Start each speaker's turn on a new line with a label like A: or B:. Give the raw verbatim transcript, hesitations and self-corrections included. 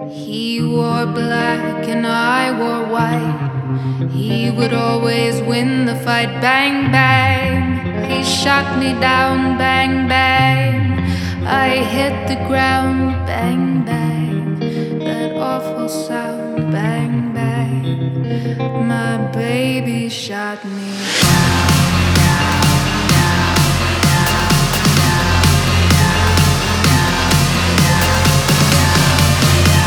A: He wore black and I wore white. He would always win the fight. Bang, bang. He shot me down. Bang, bang. I hit the ground. Bang, bang. That awful sound. Bang, bang. My baby shot me